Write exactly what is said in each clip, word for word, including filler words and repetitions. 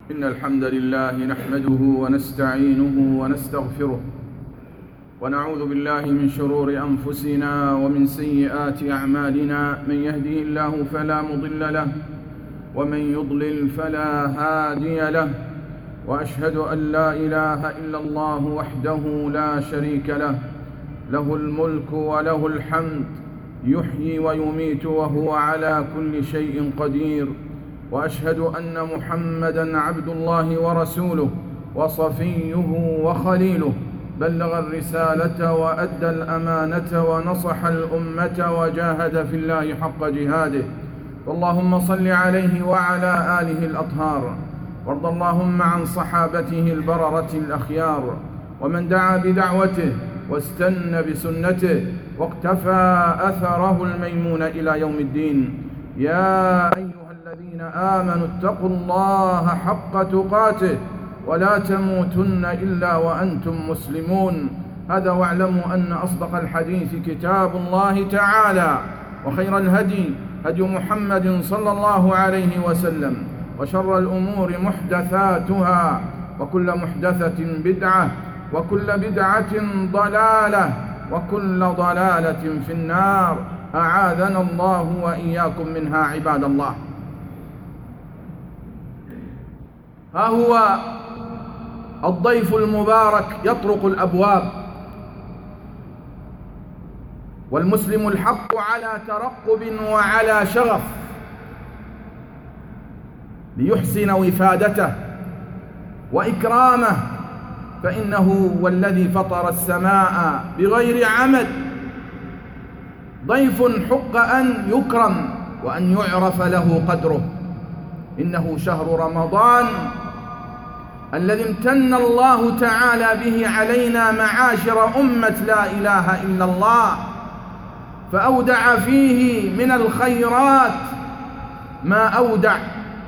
إن الحمد لله نحمده ونستعينه ونستغفره ونعوذ بالله من شرور أنفسنا ومن سيئات أعمالنا. من يهده الله فلا مضل له ومن يضلل فلا هادي له، وأشهد أن لا إله إلا الله وحده لا شريك له، له الملك وله الحمد، يحيي ويميت وهو على كل شيء قدير. وأشهد أن محمدًا عبد الله ورسوله وصفيه وخليله، بلغ الرسالة وأدى الأمانة ونصح الأمة وجاهد في الله حق جهاده. اللهم صل عليه وعلى آله الأطهار، وارض اللهم عن صحابته البررة الأخيار، ومن دعا بدعوته واستنى بسنته واقتفى أثره الميمون إلى يوم الدين. يا أيها الذين آمنوا اتقوا الله حق تقاته ولا تموتن إلا وأنتم مسلمون. هذا واعلموا أن أصدق الحديث كتاب الله تعالى، وخير الهدي هدي محمد صلى الله عليه وسلم، وشر الأمور محدثاتها، وكل محدثة بدعة، وكل بدعة ضلالة، وكل ضلالة في النار. أعاذنا الله وإياكم منها عباد الله. ها هو الضيف المبارك يطرق الأبواب، والمسلم الحق على ترقب وعلى شغف ليحسن وفادته وإكرامه، فإنه والذي فطر السماء بغير عمد ضيف حق أن يكرم وأن يعرف له قدره. إنه شهر رمضان الذي امتن الله تعالى به علينا معاشر أمة لا إله إلا الله، فأودع فيه من الخيرات ما أودع.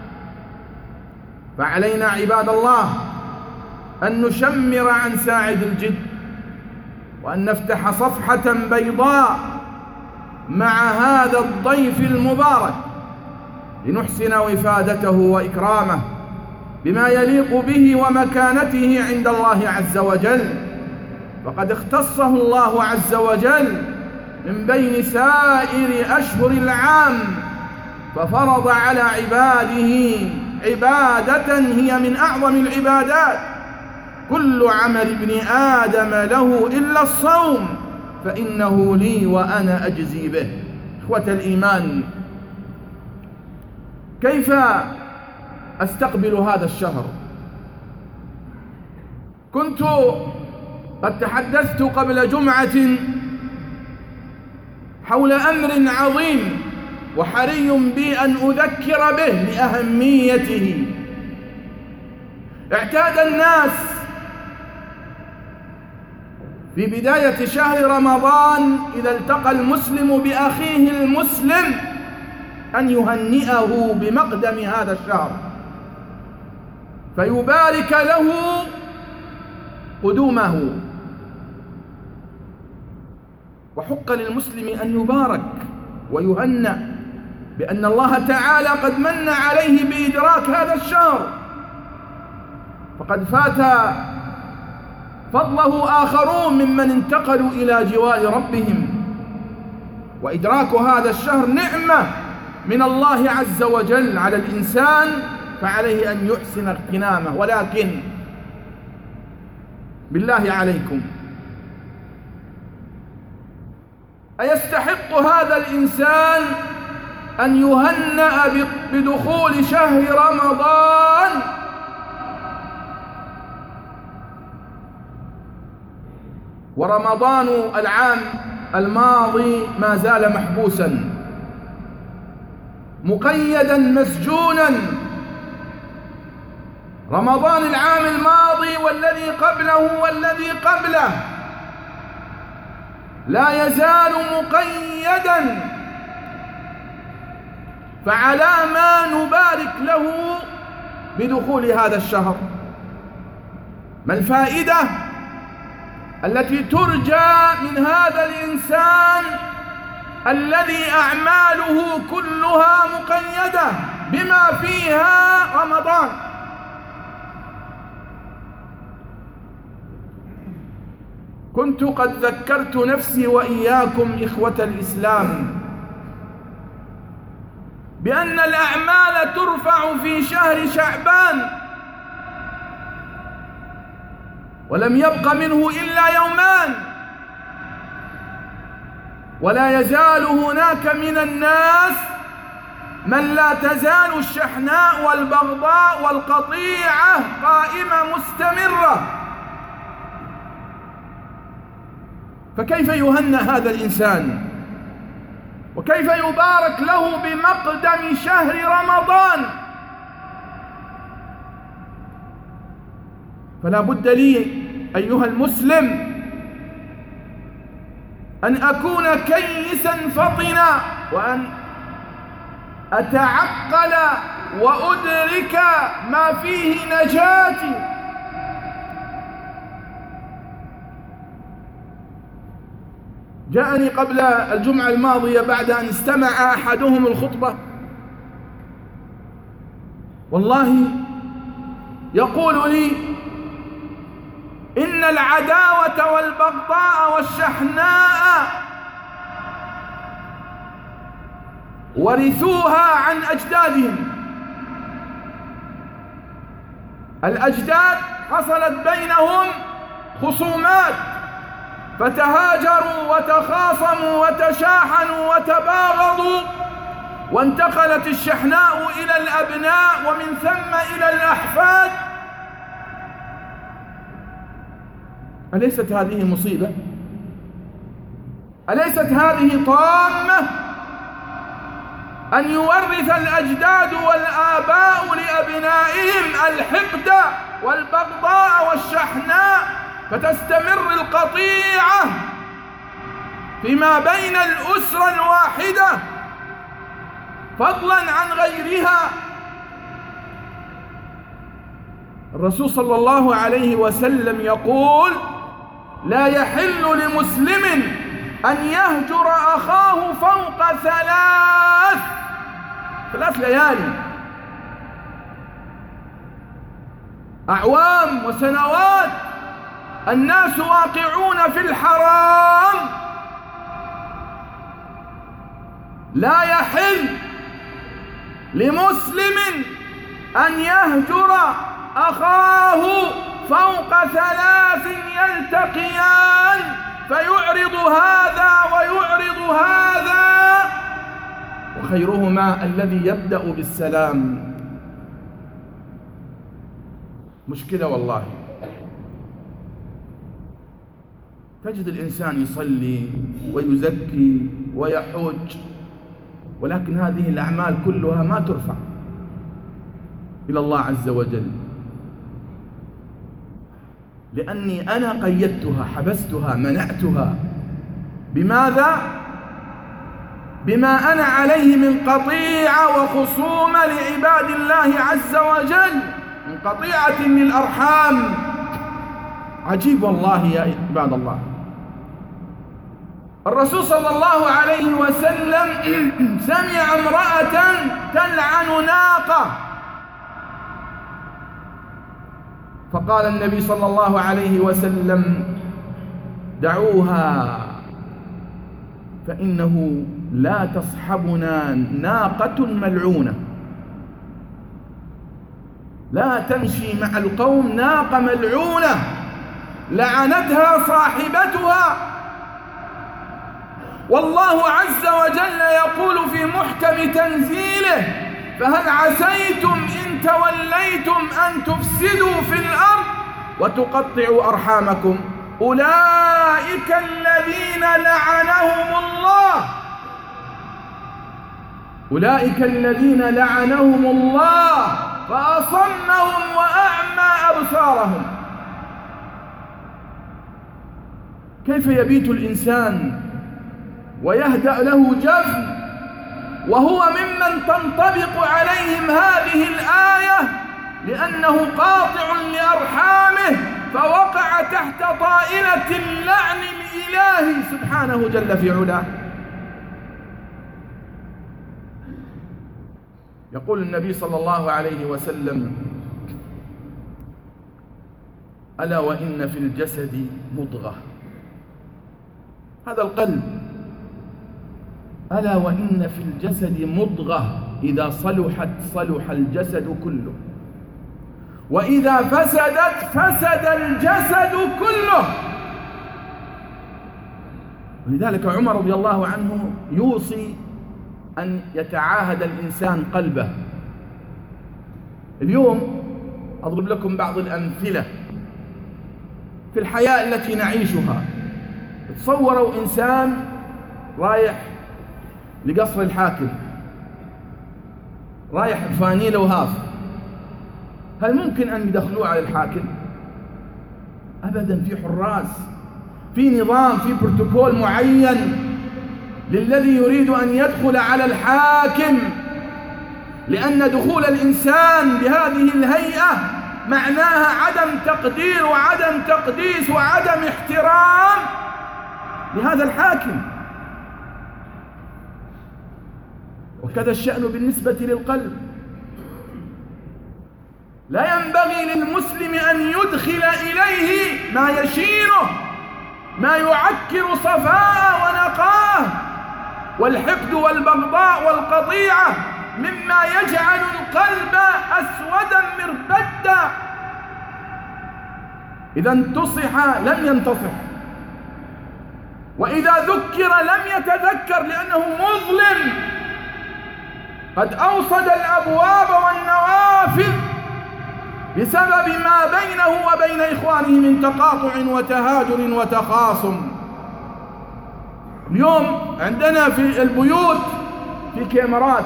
فعلينا عباد الله أن نشمر عن ساعد الجد، وأن نفتح صفحة بيضاء مع هذا الضيف المبارك لنحسن وفادته وإكرامه بما يليق به ومكانته عند الله عز وجل. فقد اختصه الله عز وجل من بين سائر أشهر العام، ففرض على عباده عبادة هي من أعظم العبادات. كل عمل ابن آدم له إلا الصوم فإنه لي وأنا أجزي به. إخوة الإيمان، كيف أستقبل هذا الشهر؟ كنت قد تحدثت قبل جمعة حول أمر عظيم وحري بي أن أذكر به لأهميته. اعتاد الناس في بداية شهر رمضان إذا التقى المسلم بأخيه المسلم أن يهنئه بمقدم هذا الشهر، فيبارك له قدومه. وحق للمسلم أن يبارك ويهنأ بأن الله تعالى قد من عليه بإدراك هذا الشهر، فقد فات فضله آخرون ممن انتقلوا إلى جوار ربهم. وإدراك هذا الشهر نعمة من الله عز وجل على الإنسان، فعليه أن يحسن اغتنامه. ولكن بالله عليكم، أيستحق هذا الإنسان أن يهنأ بدخول شهر رمضان؟ ورمضان العام الماضي ما زال محبوسا مقيدا مسجونا. رمضان العام الماضي والذي قبله والذي قبله لا يزال مقيدا، فعلى ما نبارك له بدخول هذا الشهر؟ ما الفائدة التي ترجى من هذا الإنسان الذي أعماله كلها مقيدة بما فيها رمضان؟ كنت قد ذكرت نفسي وإياكم إخوة الإسلام بأن الأعمال ترفع في شهر شعبان، ولم يبق منه إلا يومان، ولا يزال هناك من الناس من لا تزال الشحناء والبغضاء والقطيعة قائمة مستمرة. فكيف يهنأ هذا الإنسان؟ وكيف يبارك له بمقدم شهر رمضان؟ فلا بد لي أيها المسلم أن أكون كيسا فطنا، وأن أتعقل وأدرك ما فيه نجاتي. جاءني قبل الجمعة الماضية بعد أن استمع أحدهم الخطبة، والله يقول لي إن العداوة والبغضاء والشحناء ورثوها عن أجدادهم. الأجداد حصلت بينهم خصومات فتهاجروا وتخاصموا وتشاحنوا وتباغضوا، وانتقلت الشحناء إلى الأبناء ومن ثم إلى الأحفاد. أليست هذه مصيبة؟ أليست هذه طامة؟ أن يورث الأجداد والآباء لأبنائهم الحقد والبغضاء والشحناء، فتستمر القطيعة فيما بين الأسرة الواحدة فضلا عن غيرها. الرسول صلى الله عليه وسلم يقول: لا يحل لمسلم أن يهجر أخاه فوق ثلاث ثلاث ليالي، أعوام وسنوات الناس واقعون في الحرام. لا يحل لمسلم أن يهجر أخاه فوق ثلاث يلتقيان فيعرض هذا ويعرض هذا، وخيرهما الذي يبدأ بالسلام. مشكلة والله. تجد الإنسان يصلي ويزكي ويحج، ولكن هذه الأعمال كلها ما ترفع إلى الله عز وجل، لأني أنا قيدتها، حبستها، منعتها. بماذا؟ بما أنا عليه من قطيعة وخصومة لعباد الله عز وجل، من قطيعة للأرحام. عجيب والله يا عباد الله. الرسول صلى الله عليه وسلم سمع امرأة تلعن ناقة، فقال النبي صلى الله عليه وسلم: دعوها فإنه لا تصحبنا ناقة ملعونة. لا تمشي مع القوم ناقة ملعونة لعنتها صاحبتها. والله عز وجل يقول في محكم تنزيله: فهل عسيتم إن توليتم أن تفسدوا في الأرض وتقطعوا أرحامكم أولئك الذين لعنهم الله أولئك الذين لعنهم الله فأصمهم وأعمى أبصارهم. كيف يبيت الإنسان ويهدأ له جفن وهو ممن تنطبق عليهم هذه الآية، لأنه قاطع لأرحامه فوقع تحت طائلة اللعن الإلهي سبحانه جل في علاه. يقول النبي صلى الله عليه وسلم: ألا وإن في الجسد مضغة هذا القلب. ألا وإن في الجسد مضغة إذا صلحت صلح الجسد كله، وإذا فسدت فسد الجسد كله. ولذلك عمر رضي الله عنه يوصي أن يتعاهد الإنسان قلبه. اليوم أضرب لكم بعض الأمثلة في الحياة التي نعيشها. تصوروا إنسان رايح لقصر الحاكم، رايح بفانيلة وهاف، هل ممكن أن يدخلوه على الحاكم؟ أبدا، في حراس، في نظام، في بروتوكول معين للذي يريد أن يدخل على الحاكم، لأن دخول الإنسان بهذه الهيئة معناها عدم تقدير وعدم تقديس وعدم احترام لهذا الحاكم. وكذا الشأن بالنسبة للقلب. لا ينبغي للمسلم أن يدخل إليه ما يشينه، ما يعكر صفاء ونقاه، والحقد والبغضاء والقطيعة مما يجعل القلب أسودا مربدا. إذا انتصح لم ينتصح، وإذا ذكر لم يتذكر لأنه مظلم، قد أوصد الأبواب والنوافذ بسبب ما بينه وبين إخوانه من تقاطع وتهاجر وتخاصم. اليوم عندنا في البيوت في كاميرات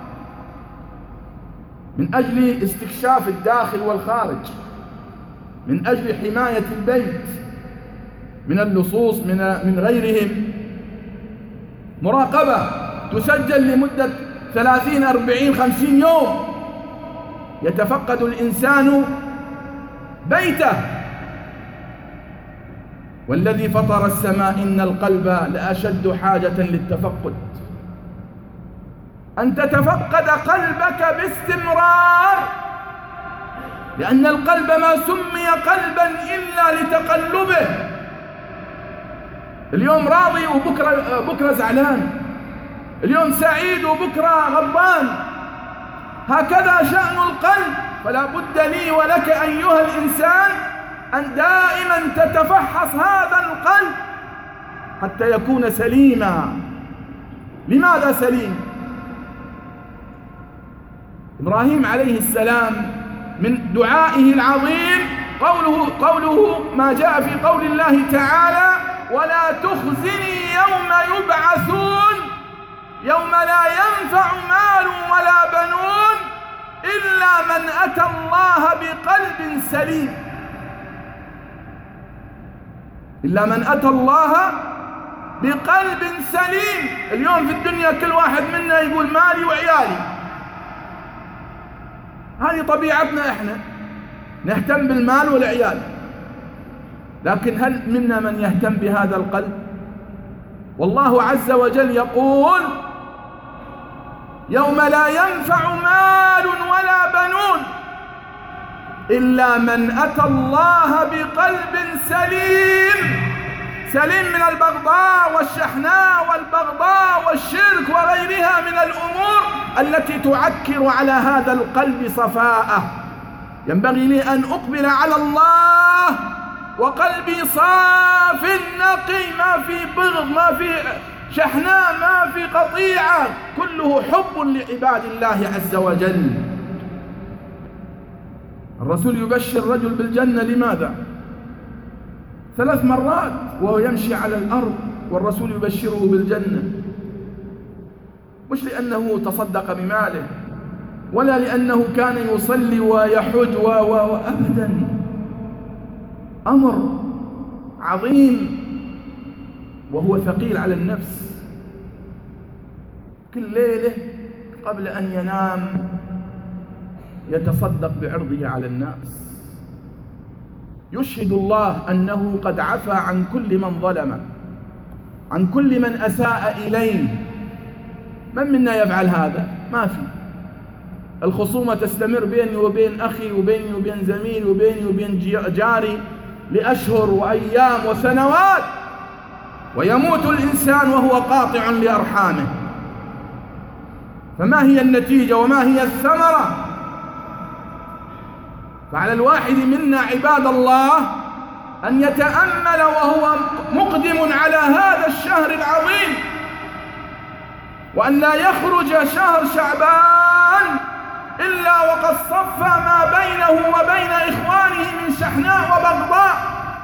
من أجل استكشاف الداخل والخارج، من أجل حماية البيت من اللصوص من من غيرهم. مراقبة تسجل لمدة ثلاثين أربعين خمسين يوم، يتفقد الإنسان بيته. والذي فطر السماء إن القلب لأشد حاجة للتفقد، أن تتفقد قلبك باستمرار، لأن القلب ما سمي قلبا إلا لتقلبه. اليوم راضي وبكرة بكرة زعلان، اليوم سعيد وبكرة غضبان. هكذا شأن القلب. فلا بد لي ولك أيها الإنسان أن دائما تتفحص هذا القلب حتى يكون سليما. لماذا سليم؟ إبراهيم عليه السلام من دعائه العظيم قوله, قوله ما جاء في قول الله تعالى: ولا تخزني يوم يبعثون يوم لا ينفع مال ولا بنون إلا من أتى الله بقلب سليم. إلا من أتى الله بقلب سليم. اليوم في الدنيا كل واحد منا يقول مالي وعيالي، هذه طبيعتنا احنا، نهتم بالمال والعيال. لكن هل منا من يهتم بهذا القلب؟ والله عز وجل يقول: يوم لا ينفع مال ولا بنون إلا من أتى الله بقلب سليم. سليم من البغضاء والشحناء والبغضاء والشرك وغيرها من الأمور التي تعكر على هذا القلب صفاءه. ينبغي لي أن أقبل على الله وقلبي صاف نقي، ما في بغض، ما في شحناء، ما في قطيعة، كله حب لعباد الله عز وجل. الرسول يبشر الرجل بالجنة، لماذا؟ ثلاث مرات وهو يمشي على الأرض والرسول يبشره بالجنة، مش لأنه تصدق بماله ولا لأنه كان يصلي ويحج و... و... أبدا. أمر عظيم وهو ثقيل على النفس. كل ليلة قبل أن ينام يتصدق بعرضه على الناس، يشهد الله أنه قد عفى عن كل من ظلمه، عن كل من أساء إليه. من منا يفعل هذا؟ ما في. الخصومة تستمر بيني وبين أخي وبيني وبين زميلي وبيني وبين جاري لأشهر وأيام وسنوات، ويموت الإنسان وهو قاطع لأرحامه. فما هي النتيجة وما هي الثمرة؟ فعلى الواحد منا عباد الله أن يتأمل وهو مقدم على هذا الشهر العظيم، وأن لا يخرج شهر شعبان إلا وقد صفى ما بينه وبين إخوانه من شحناء وبغضاء.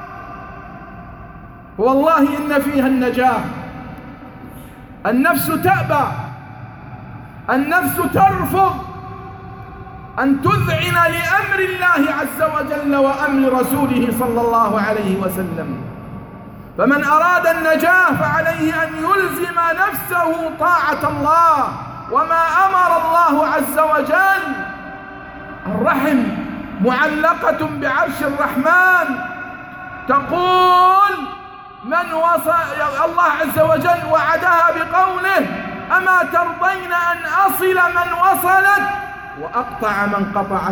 والله إن فيها النجاة. النفس تأبى، النفس ترفض أن تذعن لأمر الله عز وجل وأمر رسوله صلى الله عليه وسلم. فمن أراد النجاة فعليه أن يلزم نفسه طاعة الله وما أمر الله عز وجل. الرحم معلقة بعرش الرحمن، تقول من وصل الله عز وجل وعدها بقوله: أما ترضين أن أصل من وصلت وأقطع من قطعت.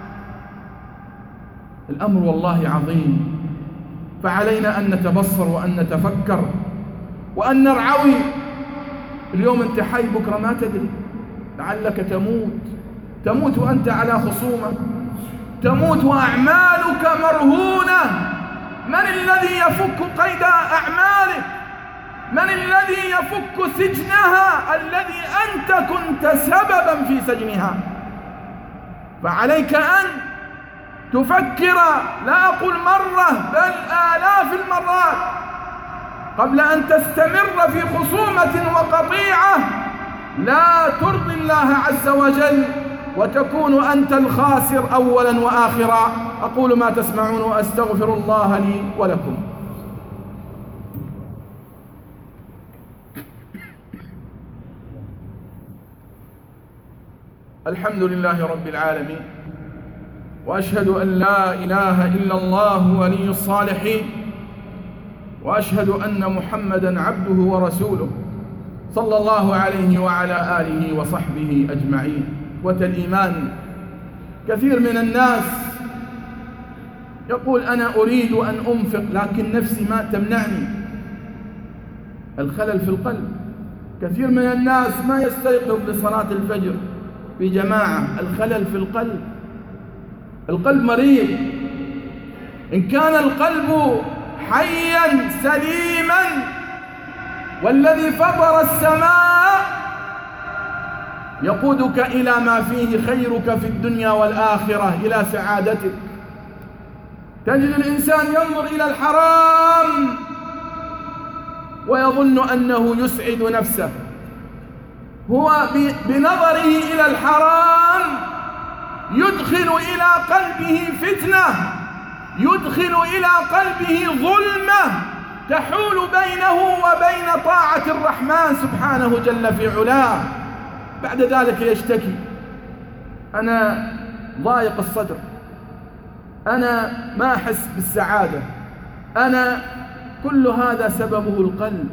الأمر والله عظيم، فعلينا أن نتبصر وأن نتفكر وأن نرعوي. اليوم أنت حي، بكرة ما تدري، لعلك تموت تموت وأنت على خصومة، تموت وأعمالك مرهونة. من الذي يفك قيد أعمالك؟ من الذي يفك سجنها الذي أنت كنت سببا في سجنها؟ فعليك أن تفكر، لا أقول مرة بل آلاف المرات، قبل أن تستمر في خصومة وقطيعة لا ترضي الله عز وجل وتكون أنت الخاسر أولا وآخرا. أقول ما تسمعون وأستغفر الله لي ولكم. الحمد لله رب العالمين، وأشهد أن لا إله إلا الله ولي الصالحين، وأشهد أن محمدًا عبده ورسوله صلى الله عليه وعلى آله وصحبه أجمعين. والإيمان، كثير من الناس يقول أنا أريد أن أنفق لكن نفسي ما تمنعني. الخلل في القلب. كثير من الناس ما يستيقظ لصلاة الفجر في جماعة. الخلل في القلب. القلب مريض. إن كان القلب حيا سليما والذي فطر السماء يقودك إلى ما فيه خيرك في الدنيا والآخرة، إلى سعادتك. تجد الإنسان ينظر إلى الحرام ويظن أنه يسعد نفسه. هو بنظره إلى الحرام يدخل إلى قلبه فتنة، يدخل إلى قلبه ظلمة تحول بينه وبين طاعة الرحمن سبحانه جل في علاه. بعد ذلك يشتكي: أنا ضايق الصدر، أنا ما أحس بالسعادة، أنا. كل هذا سببه القلب.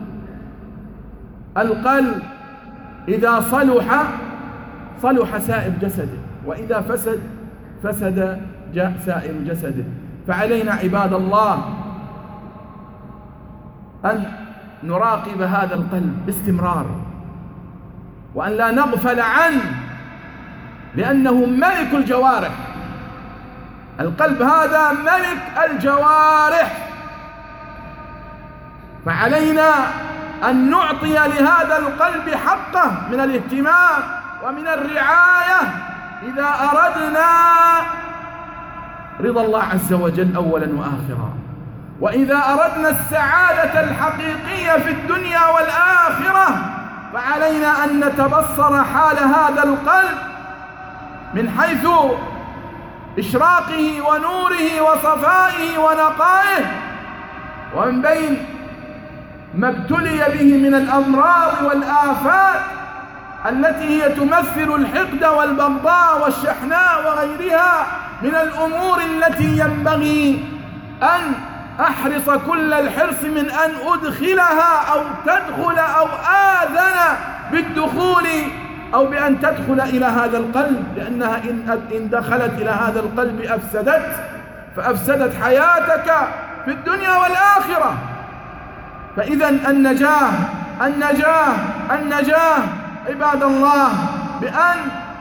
القلب إذا صلح صلح سائر جسده، وإذا فسد فسد جاء سائر جسده. فعلينا عباد الله أن نراقب هذا القلب باستمرار، وأن لا نغفل عنه، لأنه ملك الجوارح. القلب هذا ملك الجوارح، فعلينا أن نعطي لهذا القلب حقه من الاهتمام ومن الرعاية إذا أردنا رضا الله عز وجل أولا وآخرا، وإذا أردنا السعادة الحقيقية في الدنيا والآخرة. فعلينا أن نتبصر حال هذا القلب من حيث إشراقه ونوره وصفائه ونقائه، ومن بين ما ابتلي به من الأمراض والآفات التي هي تمثل الحقد والبغضاء والشحناء وغيرها من الأمور التي ينبغي أن أحرص كل الحرص من أن أدخلها أو تدخل أو آذن بالدخول أو بأن تدخل إلى هذا القلب، لأنها إن دخلت إلى هذا القلب أفسدت، فأفسدت حياتك في الدنيا والآخرة. فإذا النجاة النجاة النجاة عباد الله بأن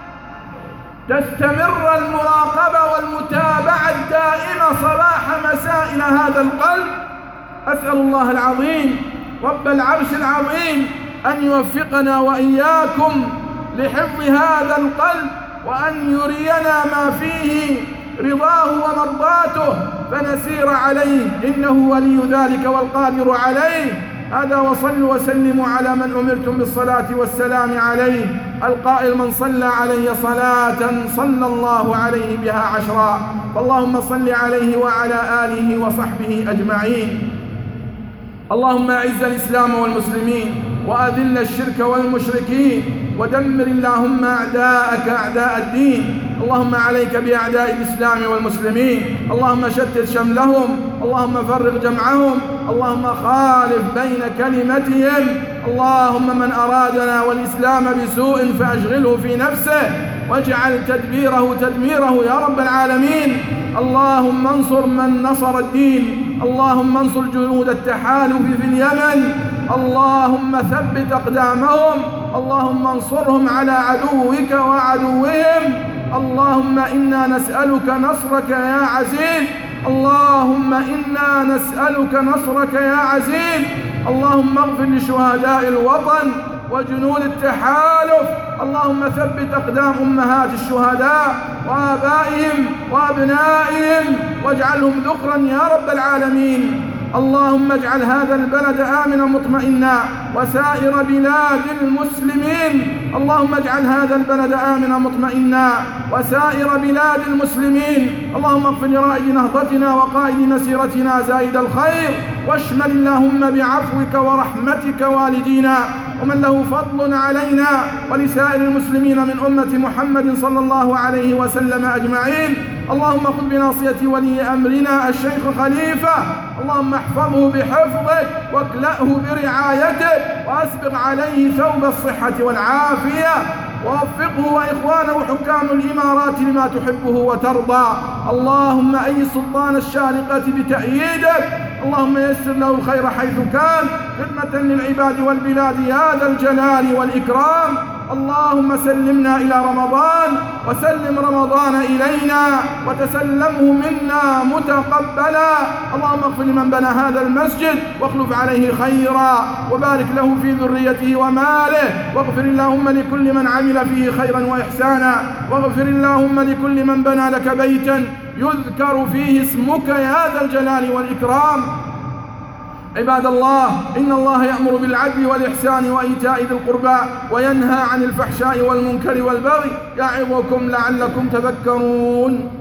تستمر المراقبة والمتابعة الدائمة صباح مساء إلى هذا القلب. أسأل الله العظيم رب العرش العظيم أن يوفقنا وإياكم لحفظ هذا القلب، وأن يرينا ما فيه رضاه ومرضاته فنسير عليه، إنه ولي ذلك والقادر عليه. هذا وصلوا وسلموا على من أمرتم بالصلاة والسلام عليه، القائل من صلى علي صلاة صلى الله عليه بها عشرا. فاللهم صل عليه وعلى آله وصحبه أجمعين. اللهم أعز الإسلام والمسلمين وأذل الشرك والمشركين ودمر اللهم أعداءك أعداء الدين. اللهم عليك بأعداء الإسلام والمسلمين، اللهم شتت شملهم، اللهم فرق جمعهم، اللهم خالف بين كلمتهم. اللهم من أرادنا والإسلام بسوء فأشغله في نفسه واجعل تدبيره تدميره يا رب العالمين. اللهم انصر من نصر الدين، اللهم انصر جنود التحالف في اليمن، اللهم ثبت أقدامهم، اللهم انصرهم على عدوك وعدوهم. اللهم إنا نسألك نصرك يا عزيز، اللهم إنا نسألك نصرك يا عزيز. اللهم اغفر لشهداء الوطن وجنود التحالف، اللهم ثبت أقدام أمهات الشهداء وآبائهم وأبنائهم واجعلهم ذخرا يا رب العالمين. اللهم اجعل هذا البلد آمنا مطمئنا وسائر بلاد المسلمين. اللهم اجعل هذا البلد آمنا مطمئنا وسائر بلاد المسلمين. اللهم اغفر لرائد نهضتنا وقائد مسيرتنا زائد الخير، واشمل اللهم بعفوك ورحمتك والدينا ومن له فضل علينا ولسائر المسلمين من أمة محمد صلى الله عليه وسلم أجمعين. اللهم خذ بناصية ولي أمرنا الشيخ خليفة، اللهم احفظه بحفظك واكلأه برعايتك وأسبغ عليه ثوب الصحة والعافية، ووفقه وإخوانه حكام الإمارات لما تحبه وترضى. اللهم أي سلطان الشارقة بتأييدك، اللهم يسر له الخير حيث كان خدمة للعباد والبلاد يا ذا الجلال والإكرام. اللهم سلمنا إلى رمضان وسلم رمضان إلينا وتسلمه منا متقبلا. اللهم اغفر لمن بنى هذا المسجد واخلف عليه خيرا وبارك له في ذريته وماله، واغفر اللهم لكل من عمل فيه خيرا وإحسانا، واغفر اللهم لكل من بنى لك بيتا يذكر فيه اسمك يا ذا الجلال والإكرام. عباد الله، إن الله يأمر بالعدل والإحسان وإيتاء ذي القربى وينهى عن الفحشاء والمنكر والبغي يعظكم لعلكم تذكرون.